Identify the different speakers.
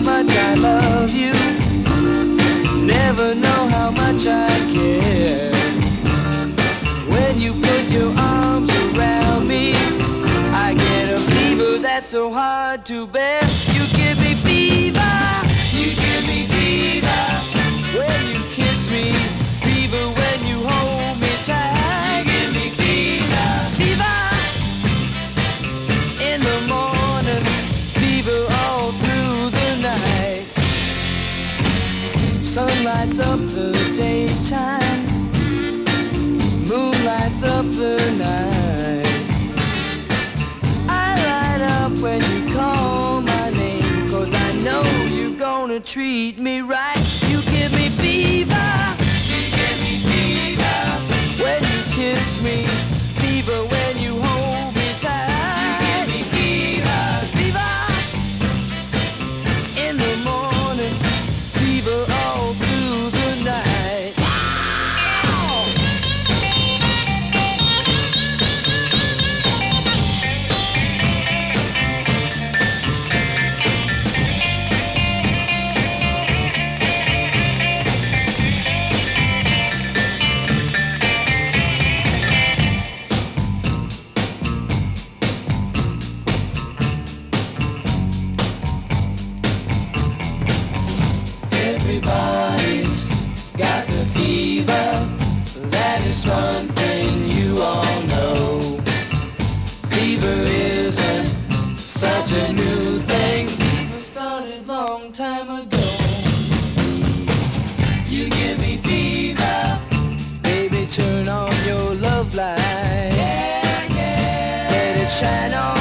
Speaker 1: much I love you. Never know how much I care. When you put your arms around me, I get a fever that's so hard to bear. You give me fever, you give me fever. When you kiss me, fever when you hold me tight. You give me fever, fever in the morning, fever all through the night. Sun lights up the daytime, moon lights up the night. I light up when you call my name, 'cause I know you're gonna treat me right. You give me fever, you give me fever. When you kiss me, fever when you hold me tight. You give me fever, fever in the morning, fever all through the night. Everybody's got the fever, that is something you all know. Fever isn't such a new thing, fever started long time ago. You give me fever, baby, turn on your love light. Yeah, yeah. Let it shine on